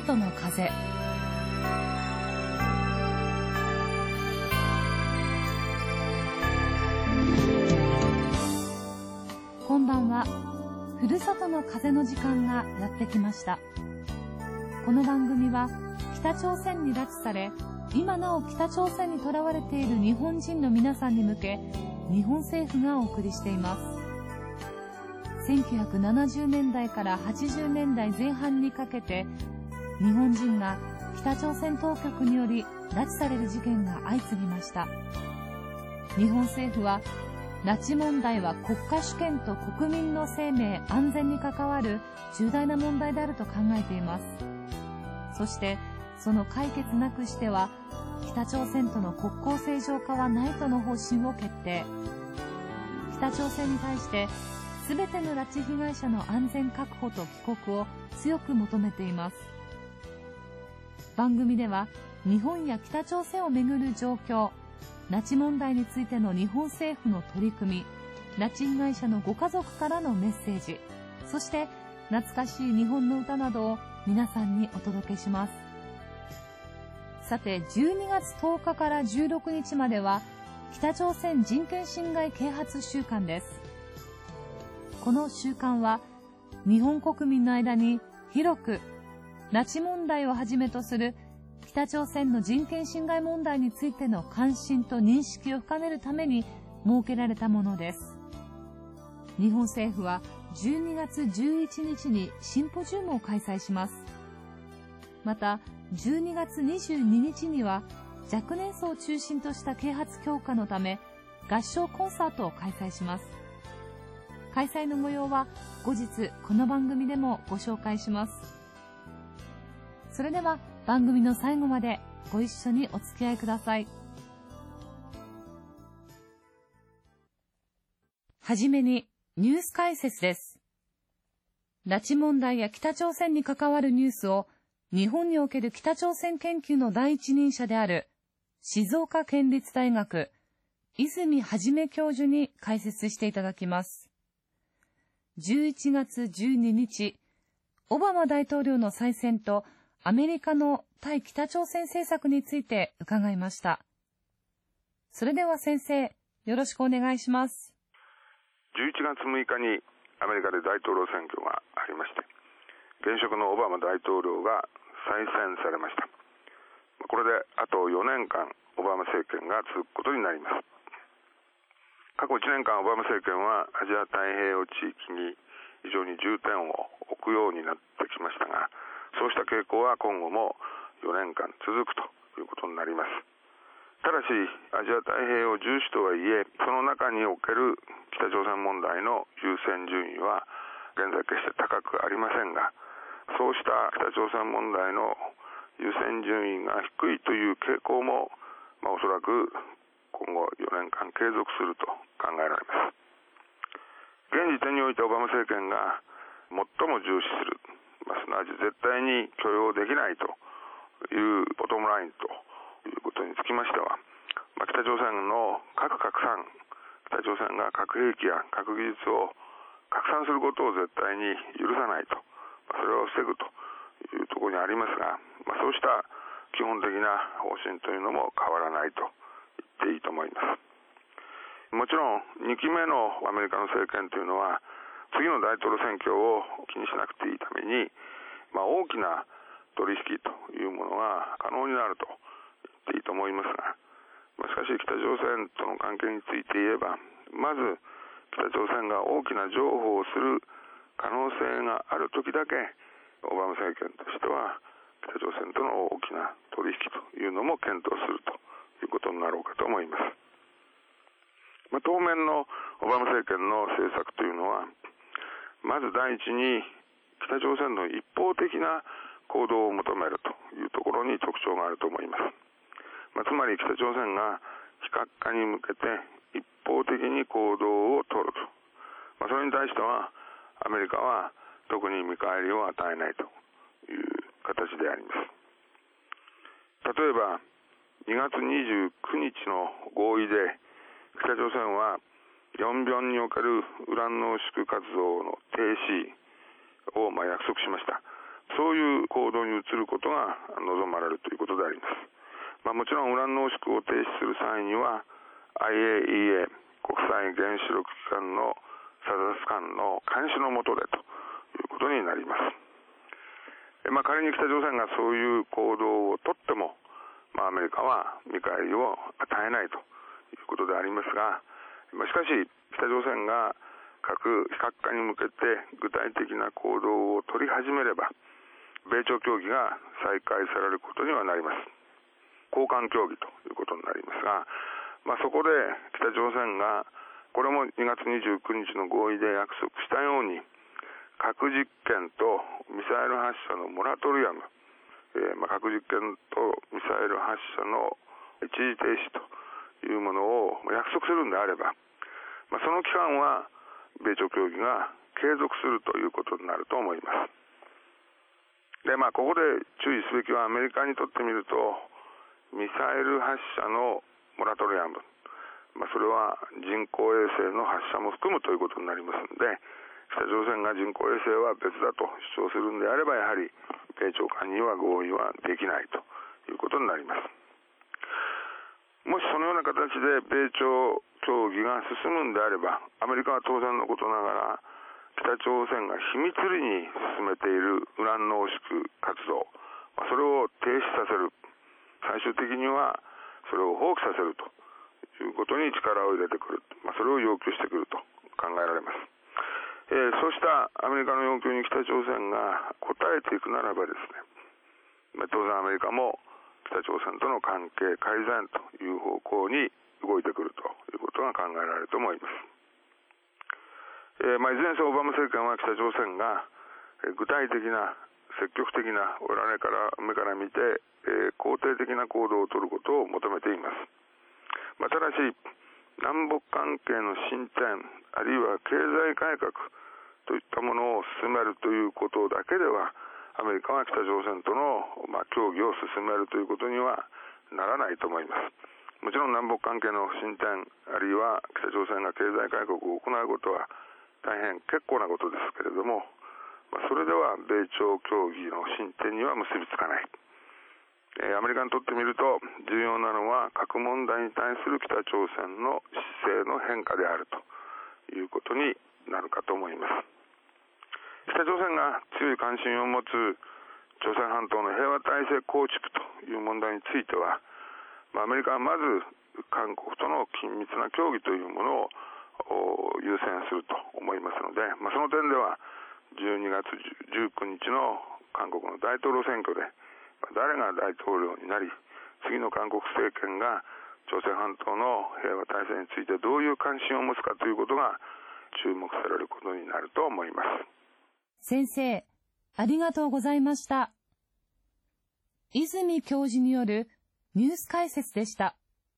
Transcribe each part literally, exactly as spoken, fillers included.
里の風。こんばんは。ふるさとの風の時間がやってきました。この番組は北朝鮮に拉致され、今なお北朝鮮にとらわれている日本人の皆さんに向け、日本政府がお送りしています。せんきゅうひゃくななじゅうねんだいからはちじゅうねんだいぜん半にかけて、日本人が北朝鮮当局により拉致される事件が相次ぎました。日本政府は、拉致問題は国家主権と国民の生命安全に関わる重大な問題であると考えています。そしてその解決なくしては北朝鮮との国交正常化はないとの方針を決定。北朝鮮に対して全ての拉致被害者の安全確保と帰国を強く求めています。番組では日本や北朝鮮をめぐる状況、拉致問題についての日本政府の取り組み、拉致被害者のご家族からのメッセージ、そして懐かしい日本の歌などを皆さんにお届けします。さて、じゅうにがつとおかからじゅうろくにちまでは北朝鮮人権侵害啓発週間です。この週間は日本国民の間に広く拉致問題をはじめとする北朝鮮の人権侵害問題についての関心と認識を深めるために設けられたものです。日本政府はじゅうにがつじゅういちにちにシンポジウムを開催します。またじゅうにがつにじゅうににちには若年層を中心とした啓発強化のため合唱コンサートを開催します。開催の模様は後日この番組でもご紹介します。それでは番組の最後までご一緒にお付き合いください。はじめにニュース解説です。拉致問題や北朝鮮に関わるニュースを日本における北朝鮮研究の第一人者である静岡県立大学泉元教授に解説していただきます。じゅういちがつじゅうににち、オバマ大統領の再選とアメリカの対北朝鮮政策について伺いました。それでは先生、よろしくお願いします。 じゅういちがつむいかにアメリカで大統領選挙がありまして、現職のオバマ大統領が再選されました。これであとよねんかんオバマ政権が続くことになります。過去いちねんかんオバマ政権はアジア太平洋地域に非常に重点を置くようになってきましたが、そうした傾向は今後もよねんかん続くということになります。ただしアジア太平洋重視とはいえ、その中における北朝鮮問題の優先順位は現在決して高くありませんが、そうした北朝鮮問題の優先順位が低いという傾向も、まあ、おそらく今後よねんかん継続すると考えられます。現時点においてオバマ政権が最も重視する、まあ、すなわち絶対に許容できないというボトムラインということにつきましては、まあ、北朝鮮の核拡散、北朝鮮が核兵器や核技術を拡散することを絶対に許さないと、まあ、それを防ぐというところにありますが、まあ、そうした基本的な方針というのも変わらないと言っていいと思います。もちろんにきめのアメリカの政権というのは次の大統領選挙を気にしなくていいために、まあ、大きな取引というものが可能になると言っていいと思いますが、まあ、しかし北朝鮮との関係について言えば、まず北朝鮮が大きな譲歩をする可能性がある時だけオバマ政権としては北朝鮮との大きな取引というのも検討するということになろうかと思います。まあ、当面のオバマ政権の政策というのは、まず第一に北朝鮮の一方的な行動を求めるというところに特徴があると思います。まあ、つまり北朝鮮が非核化に向けて一方的に行動を取ると、まあ、それに対してはアメリカは特に見返りを与えないという形であります。例えばにがつにじゅうくにちの合意で北朝鮮はヨンビョンにおけるウラン濃縮活動の停止をまあ約束しました。つそういう行動に移ることが望まれるということであります。まあ、もちろんウラン濃縮を停止する際には アイエーイーエー 国際原子力機関の査察官の監視の下でということになります。まあ、仮に北朝鮮がそういう行動をとっても、まあ、アメリカは見返りを与えないということでありますが、まあ、しかし北朝鮮が核非核化に向けて具体的な行動を取り始めれば、米朝協議が再開されることにはなります。交換協議ということになりますが、まあ、そこで北朝鮮がこれもにがつにじゅうくにちの合意で約束したように、核実験とミサイル発射のモラトリアム、えーまあ、核実験とミサイル発射の一時停止というものを約束するんであれば、まあ、その期間は米朝協議が継続するということになると思います。で、まあ、ここで注意すべきは、アメリカにとってみると、ミサイル発射のモラトリアム、まあ、それは人工衛星の発射も含むということになりますので、北朝鮮が人工衛星は別だと主張するんであれば、やはり米朝間には合意はできないということになります。もしそのような形で米朝協議が進むんであれば、アメリカは当然のことながら、北朝鮮が秘密裏に進めているウラン濃縮活動、それを停止させる、最終的にはそれを放棄させるということに力を入れてくる、まあ、それを要求してくると考えられます。えー、そうしたアメリカの要求に北朝鮮が応えていくならばですね、まあ、当然アメリカも北朝鮮との関係改善という方向に動いてくるということが考えられると思います。えーまあ、いずれにせよオバマ政権は北朝鮮が具体的な積極的な我々から目から見て、えー、肯定的な行動を取ることを求めています。まあ、ただし南北関係の進展あるいは経済改革といったものを進めるということだけではアメリカは北朝鮮との、まあ、協議を進めるということにはならないと思います。もちろん南北関係の進展あるいは北朝鮮が経済改革を行うことは大変結構なことですけれども、まあ、それでは米朝協議の進展には結びつかない。えー、アメリカにとってみると重要なのは核問題に対する北朝鮮の姿勢の変化であるということになるかと思います。北朝鮮が強い関心を持つ朝鮮半島の平和体制構築という問題については、まあ、アメリカはまず韓国との緊密な協議というものを優先すると思いますので、まあ、その点ではじゅうにがつじゅうくにちの韓国の大統領選挙で誰が大統領になり、次の韓国政権が朝鮮半島の平和体制についてどういう関心を持つかということが注目されることになると思います。 先生、ありがとうございました。泉教授によるニュース解説でした。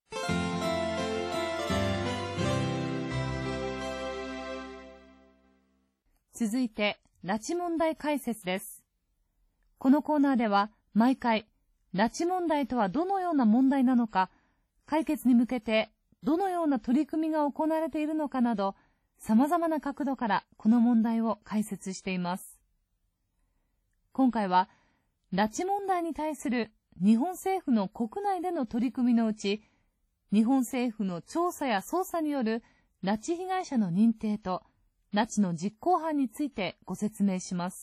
続いて、拉致問題解説です。このコーナーでは、毎回、拉致問題とはどのような問題なのか、解決に向けてどのような取り組みが行われているのかなど、様々な角度からこの問題を解説しています。今回は、拉致問題に対する日本政府の国内での取り組みのうち、日本政府の調査や捜査による拉致被害者の認定と、拉致の実行犯についてご説明します。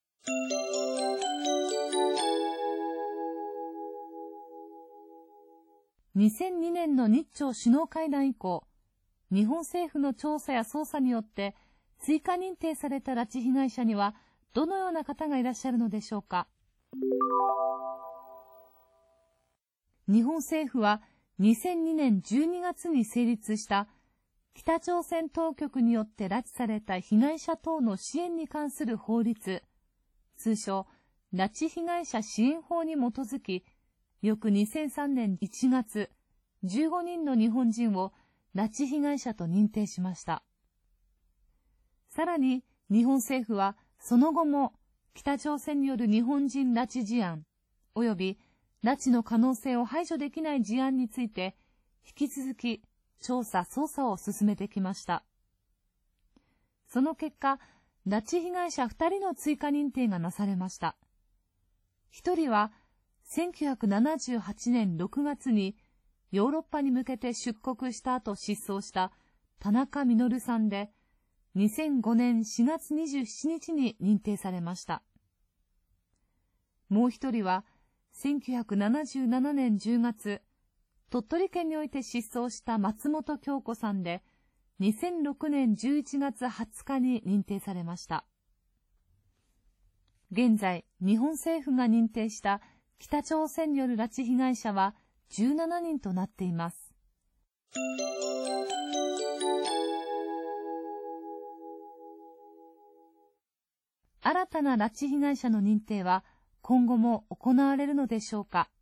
にせんにねんの日朝首脳会談以降、日本政府の調査や捜査によって追加認定された拉致被害者にはどのような方がいらっしゃるのでしょうか。日本政府はにせんにねんじゅうにがつに成立した北朝鮮当局によって拉致された被害者等の支援に関する法律、通称拉致被害者支援法に基づき、翌にせんさんねんいちがつ、じゅうごにんの日本人を拉致被害者と認定しました。さらに、日本政府はその後も北朝鮮による日本人拉致事案、及び拉致の可能性を排除できない事案について、引き続き調査・捜査を進めてきました。その結果、拉致被害者ふたりの追加認定がなされました。 一人はせんきゅうひゃくななじゅうはちねんろくがつにヨーロッパに向けて出国した後失踪した田中実さんで、にせんごねんしがつにじゅうしちにちに認定されました。もう一人はせんきゅうひゃくななじゅうななねんじゅうがつ、鳥取県において失踪した松本京子さんで、にせんろくねんじゅういちがつはつかに認定されました。現在、日本政府が認定した北朝鮮による拉致被害者はじゅうななにんとなっています。新たな拉致被害者の認定は今後も行われるのでしょうか。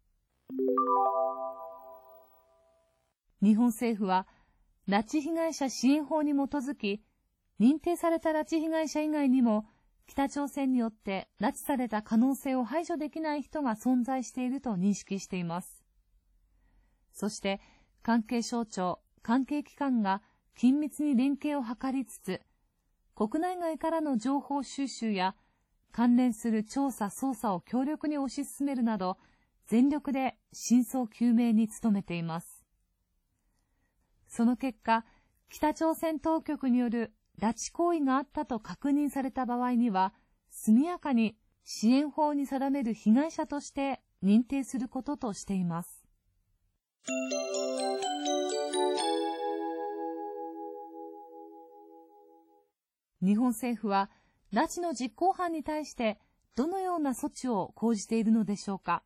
日本政府は拉致被害者支援法に基づき、認定された拉致被害者以外にも北朝鮮によって拉致された可能性を排除できない人が存在していると認識しています。そして関係省庁、関係機関が緊密に連携を図りつつ、国内外からの情報収集や関連する調査・捜査を強力に推し進めるなど、全力で真相究明に努めています。その結果、北朝鮮当局による拉致行為があったと確認された場合には、速やかに支援法に定める被害者として認定することとしています。日本政府は拉致の実行犯に対してどのような措置を講じているのでしょうか。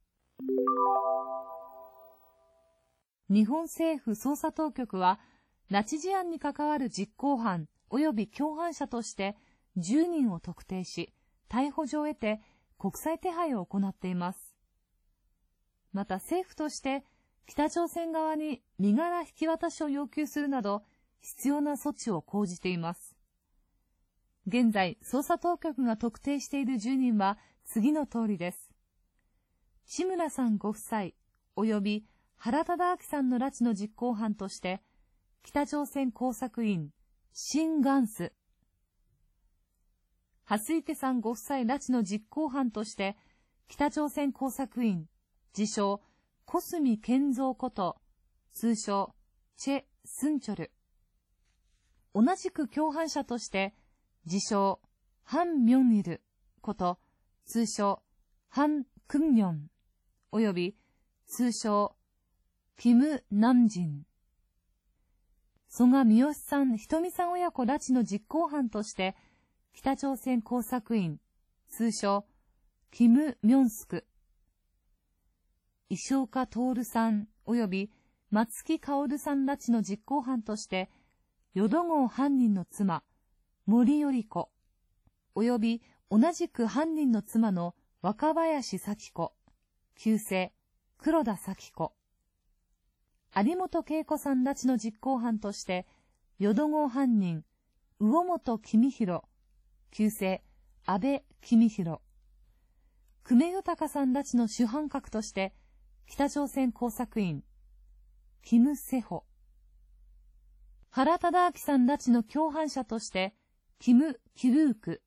日本政府捜査当局は拉致事案に関わる実行犯及び共犯者としてじゅうにんを特定し、逮捕状を得て国際手配を行っています。また政府として北朝鮮側に身柄引き渡しを要求するなど必要な措置を講じています。現在、捜査当局が特定しているじゅうにんは次の通りです。志村さんご夫妻及び原敕晁さんの拉致の実行犯として、北朝鮮工作員、シン・ガンス。蓮池さんご夫妻拉致の実行犯として、北朝鮮工作員、自称、小住健三こと、通称、チェ・スンチョル。同じく共犯者として、自称、ハン・ミョンイルこと、通称、ハン・クンミョン、および、通称、キム・ナムジン。曽我三好さん、ひとみさん親子拉致の実行犯として、北朝鮮工作員、通称、キム・ミョンスク。石岡徹さん、および、松木薫さん拉致の実行犯として、淀号犯人の妻、森頼子、および同じく犯人の妻の若林咲子、旧姓、黒田咲子。有本恵子さん拉致の実行犯として、淀号犯人、魚本公弘、旧姓、安倍公弘。久米豊さん拉致の主犯格として、北朝鮮工作員、キム・セホ。原敕晁さん拉致の共犯者として、キム・キルーク。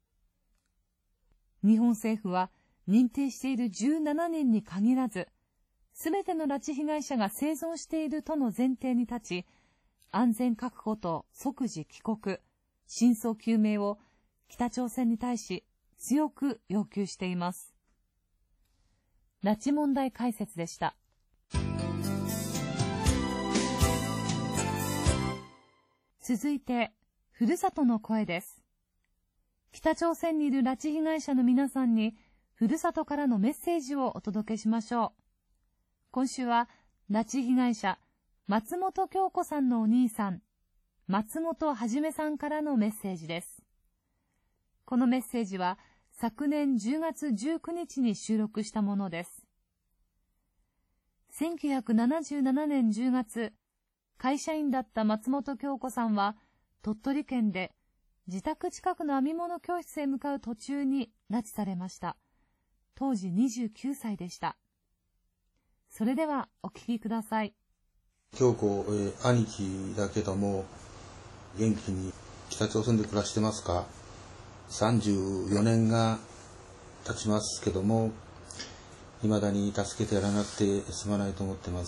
日本政府は認定しているじゅうななにんに限らず、すべての拉致被害者が生存しているとの前提に立ち、安全確保と即時帰国、真相究明を北朝鮮に対し強く要求しています。拉致問題解説でした。続いて、ふるさとの声です。北朝鮮にいる拉致被害者の皆さんに、ふるさとからのメッセージをお届けしましょう。今週は、拉致被害者、松本京子さんのお兄さん、松本はじめさんからのメッセージです。このメッセージは、昨年じゅうがつじゅうくにちに収録したものです。せんきゅうひゃくななじゅうななねんじゅうがつ、会社員だった松本京子さんは、鳥取県で自宅近くの編み物教室へ向かう途中に拉致されました。当時にじゅうきゅうさいでした。それではお聞きください。 京子、えー、兄貴だけども、元気に北朝鮮で暮らしてますか？さんじゅうよねんが経ちますけども、 未だに助けてやらなくてすまないと思ってます。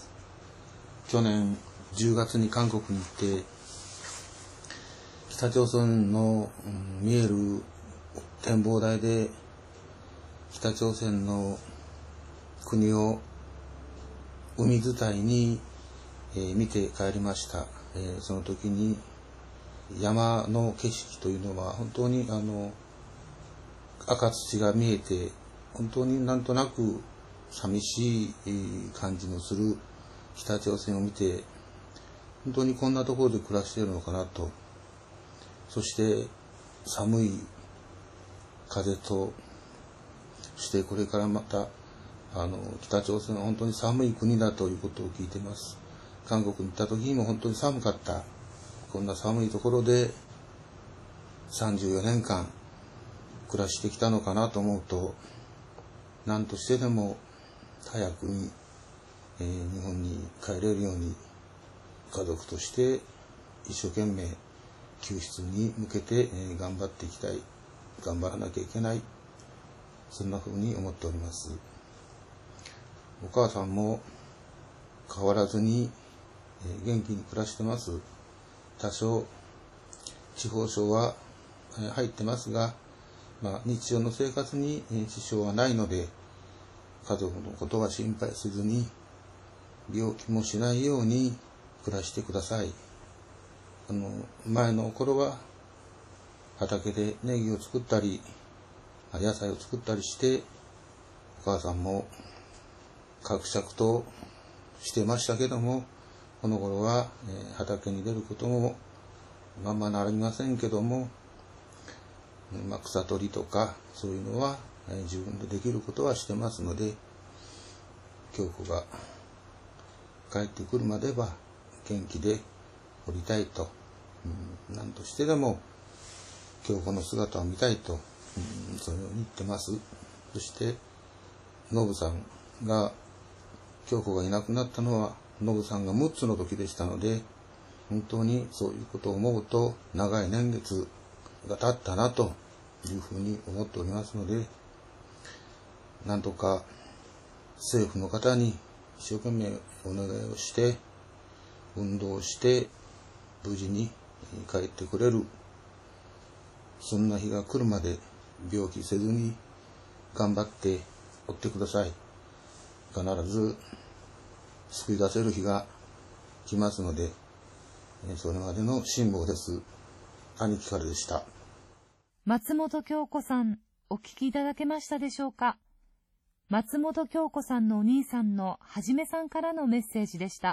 去年じゅうがつに韓国に行って、北朝鮮の、うん、見える展望台で北朝鮮の国を海伝いに、えー、見て帰りました。えー、その時に山の景色というのは本当にあの赤土が見えて、本当になんとなく寂しい感じのする北朝鮮を見て、本当にこんなところで暮らしているのかなと。そして寒い風と、そしてこれからまたあの北朝鮮は本当に寒い国だということを聞いています。韓国に行った時にも本当に寒かった。こんな寒いところでさんじゅうよねんかん暮らしてきたのかなと思うと、何としてでも早くに、えー、日本に帰れるように家族として一生懸命救出に向けて、えー、頑張っていきたい、頑張らなきゃいけない、そんなふうに思っております。お母さんも変わらずに、えー、元気に暮らしてます。多少地方症は、えー、入ってますが、まあ、日常の生活に支障はないので、家族のことは心配せずに、病気もしないように暮らしてください。あの前の頃は畑でネギを作ったり野菜を作ったりして、お母さんもかくしゃくとしてましたけども、この頃は、えー、畑に出ることもまんまなりませんけども、まあ、草取りとかそういうのは、えー、自分でできることはしてますので、京子が帰ってくるまでは元気でおりたいと、うん、何としてでも京子の姿を見たいと、うん、そのように言ってます。そしてノブさんが、京子がいなくなったのはノブさんがむっつの時でしたので、本当にそういうことを思うと長い年月が経ったなというふうに思っておりますので、なんとか政府の方に一生懸命お願いをして運動して無事に帰ってくれる、そんな日が来るまで病気せずに頑張っておってください。必ず救い出せる日が来ますので、それまでの辛抱です。兄貴からでした。 松本京子さん、お聞きいただけましたでしょうか。松本京子さんのお兄さんのはじめさんからのメッセージでした。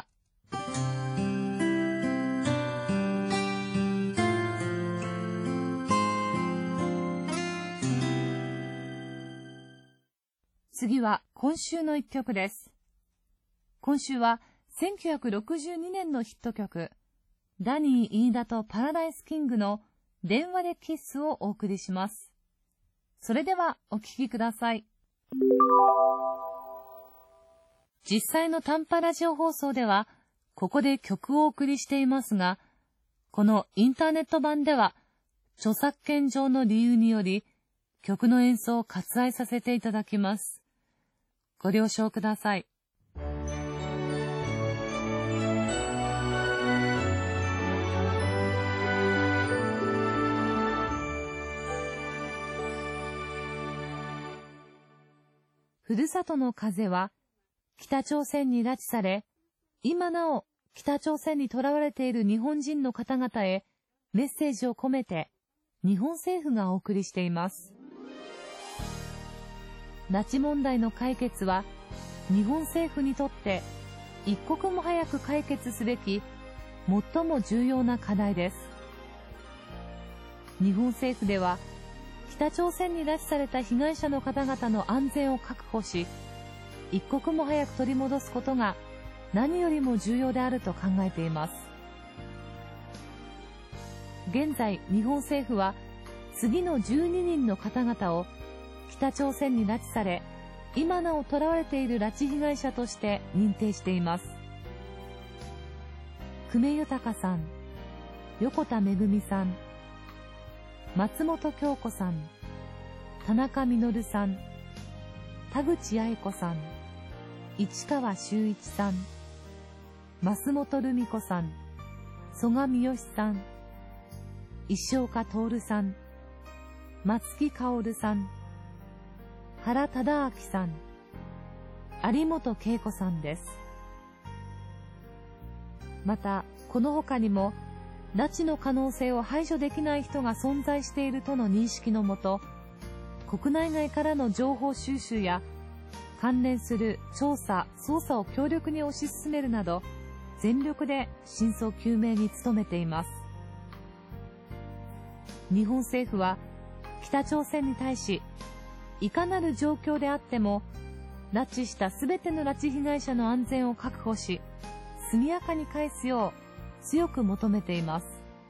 次は今週の一曲です。今週はせんきゅうひゃくろくじゅうにねんのヒット曲、ダニー・飯田とパラダイスキングの電話でキッスをお送りします。それではお聴きください。実際の短波ラジオ放送ではここで曲をお送りしていますが、このインターネット版では著作権上の理由により曲の演奏を割愛させていただきます。ご了承ください。ふるさとの風は北朝鮮に拉致され、今なお北朝鮮に囚われている日本人の方々へメッセージを込めて日本政府がお送りしています。拉致問題の解決は日本政府にとって一刻も早く解決すべき最も重要な課題です。日本政府では北朝鮮に拉致された被害者の方々の安全を確保し、一刻も早く取り戻すことが何よりも重要であると考えています。現在、日本政府は次のじゅうににんの方々を北朝鮮に拉致され、今なお囚われている拉致被害者として認定しています。久米豊さん、横田めぐみさん、松本京子さん、田中実さん、 田口八重子さん、市川修一さん、増本留美子さん、曽我三好さん、石岡徹さん、松木薫さん、原忠明さん、有本恵子さんです。また、この他にも、拉致の可能性を排除できない人が存在しているとの認識のもと、国内外からの情報収集や関連する調査・捜査を強力に推し進めるなど、全力で真相究明に努めています。日本政府は北朝鮮に対し、いかなる状況であっても、拉致したすべての拉致被害者の安全を確保し、速やかに返すよう強く求めています。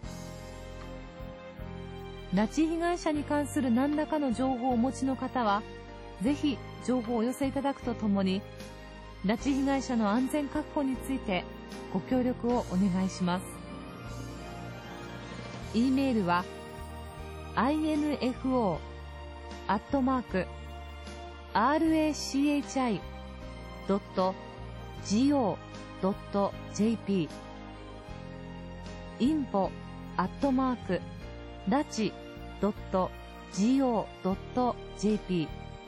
拉致被害者に関する何らかの情報をお持ちの方は、ぜひ情報をお寄せいただくとともに、拉致被害者の安全確保についてご協力をお願いします。e メールは アイエヌエフオー アットマーク アールエーシーエイチアイ ドット ジーオー ドット ジェーピー インフォ アットマーク ラチ ドット ジーオー ドット ジェーピー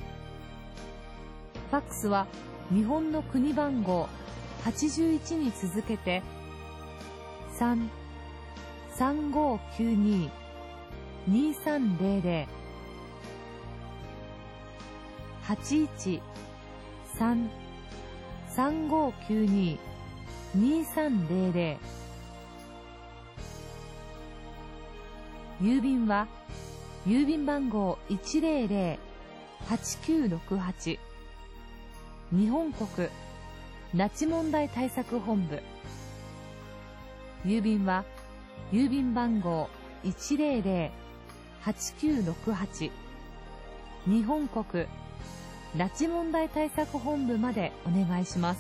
ファックスは日本の国番号はちじゅういちに続けて さん さんごきゅうに にさんゼロゼロ はちいち さん さんごきゅうに にさんゼロゼロ 郵便は郵便番号 いちゼロゼロ はちきゅうろくはち 日本国拉致問題対策本部。郵便は郵便番号 いちゼロゼロ はちきゅうろくはち 日本国拉致問題対策本部までお願いします。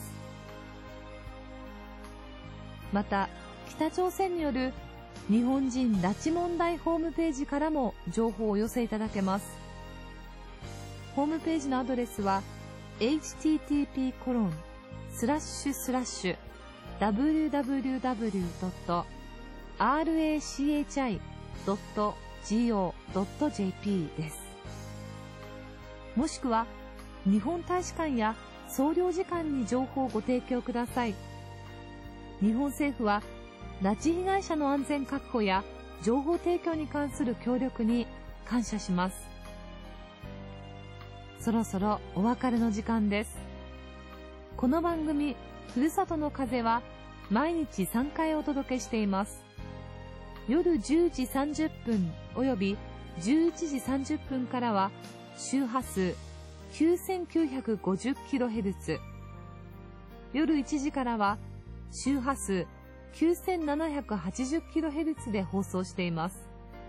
また、北朝鮮による日本人拉致問題ホームページからも情報をお寄せいただけます。ホームページのアドレスは エイチティーティーピーコロンスラッシュスラッシュダブリューダブリューダブリュードットアールエーシーエイチアイドットジーオードットジェーピー です。もしくは日本大使館や総領事館に情報をご提供ください。日本政府は拉致被害者の安全確保や情報提供に関する協力に感謝します。そろそろお別れの時間です。この番組ふるさとの風は毎日さんかいお届けしています。夜じゅうじさんじゅっぷんおよびじゅういちじさんじゅっぷんからは周波数 きゅうせんきゅうひゃくごじゅっキロヘルツ、夜いちじからは周波数 きゅうせんななひゃくはちじゅっキロヘルツ で放送しています。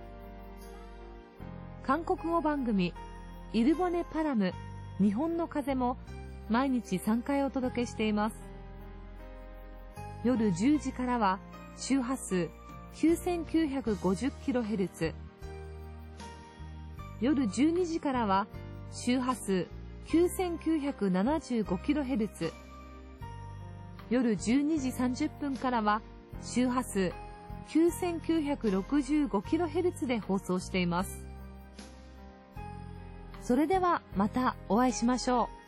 韓国語番組イルボネパラム日本の風も毎日さんかいお届けしています。夜じゅうじからは周波数 きゅうせんきゅうひゃくごじゅっキロヘルツ、夜じゅうにじからは周波数 きゅうせんきゅうひゃくななじゅうごキロヘルツ、夜じゅうにじさんじゅっぷんからは周波数 きゅうせんきゅうひゃくろくじゅうごキロヘルツ で放送しています。それではまたお会いしましょう。